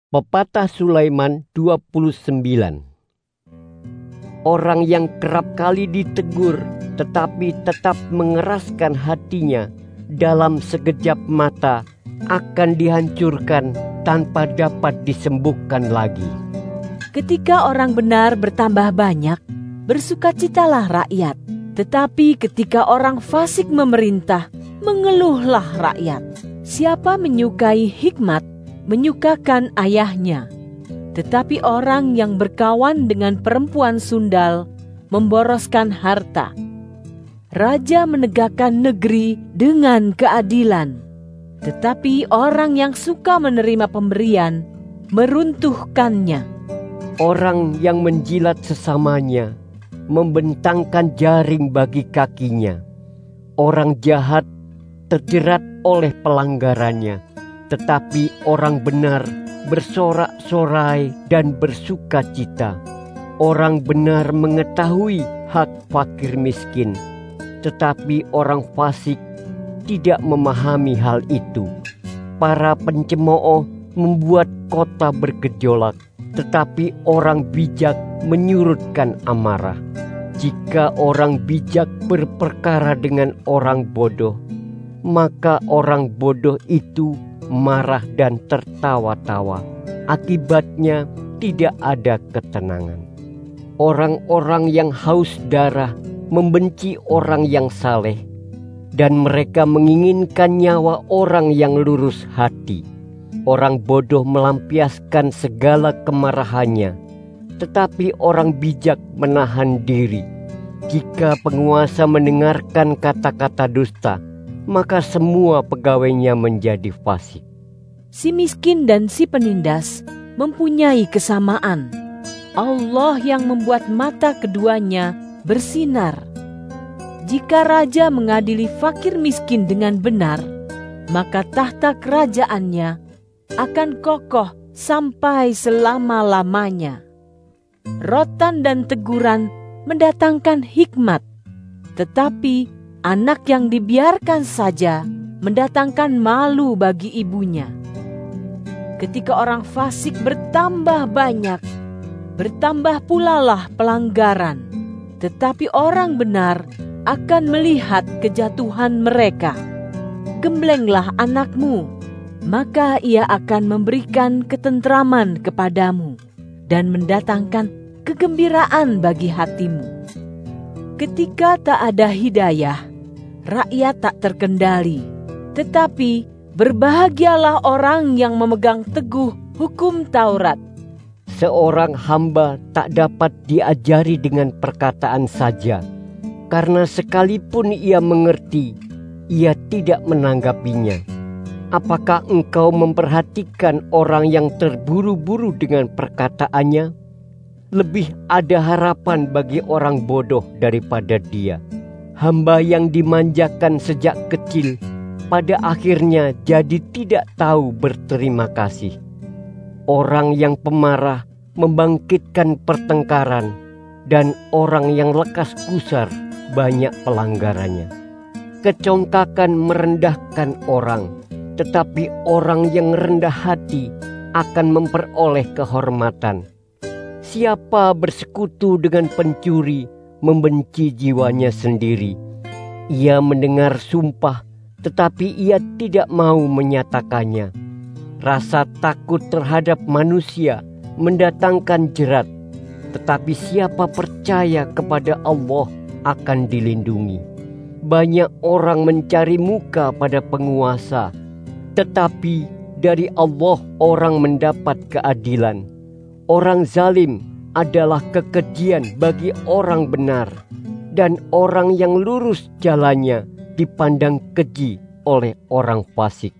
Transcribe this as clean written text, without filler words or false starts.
Pepatah Sulaiman 29. Orang yang kerap kali ditegur tetapi tetap mengeraskan hatinya dalam sekejap mata akan dihancurkan tanpa dapat disembuhkan lagi. Ketika orang benar bertambah banyak, bersukacitalah rakyat. Tetapi ketika orang fasik memerintah, mengeluhlah rakyat. Siapa menyukai hikmat, menyukakan ayahnya. Tetapi orang yang berkawan dengan perempuan sundal memboroskan harta. Raja menegakkan negeri dengan keadilan. Tetapi orang yang suka menerima pemberian meruntuhkannya. Orang yang menjilat sesamanya membentangkan jaring bagi kakinya. Orang jahat terjerat oleh pelanggarannya, tetapi orang benar bersorak-sorai dan bersuka cita. Orang benar mengetahui hak fakir miskin, tetapi orang fasik tidak memahami hal itu. Para pencemooh membuat kota bergejolak, tetapi orang bijak menyurutkan amarah. Jika orang bijak berperkara dengan orang bodoh, maka orang bodoh itu marah dan tertawa-tawa. Akibatnya tidak ada ketenangan. Orang-orang yang haus darah membenci orang yang saleh, dan mereka menginginkan nyawa orang yang lurus hati. Orang bodoh melampiaskan segala kemarahannya, tetapi orang bijak menahan diri. Jika penguasa mendengarkan kata-kata dusta, maka semua pegawainya menjadi fasik. Si miskin dan si penindas mempunyai kesamaan. Allah yang membuat mata keduanya bersinar. Jika raja mengadili fakir miskin dengan benar, maka tahta kerajaannya akan kokoh sampai selama-lamanya. Rotan dan teguran mendatangkan hikmat, tetapi anak yang dibiarkan saja mendatangkan malu bagi ibunya. Ketika orang fasik bertambah banyak, bertambah pulalah pelanggaran. Tetapi orang benar akan melihat kejatuhan mereka. Gemblenglah anakmu, maka ia akan memberikan ketentraman kepadamu dan mendatangkan kegembiraan bagi hatimu. Ketika tak ada hidayah, rakyat tak terkendali, tetapi berbahagialah orang yang memegang teguh hukum Taurat. Seorang hamba tak dapat diajari dengan perkataan saja, karena sekalipun ia mengerti, ia tidak menanggapinya. Apakah engkau memperhatikan orang yang terburu-buru dengan perkataannya? Lebih ada harapan bagi orang bodoh daripada dia. Hamba yang dimanjakan sejak kecil, pada akhirnya jadi tidak tahu berterima kasih. Orang yang pemarah membangkitkan pertengkaran, dan orang yang lekas gusar banyak pelanggarannya. Kecongkakan merendahkan orang, tetapi orang yang rendah hati akan memperoleh kehormatan. Siapa bersekutu dengan pencuri membenci jiwanya sendiri. Ia mendengar sumpah, tetapi ia tidak mau menyatakannya. Rasa takut terhadap manusia mendatangkan jerat, tetapi siapa percaya kepada Allah akan dilindungi. Banyak orang mencari muka pada penguasa, tetapi dari Allah orang mendapat keadilan. Orang zalim adalah kekejian bagi orang benar, dan orang yang lurus jalannya dipandang keji oleh orang fasik.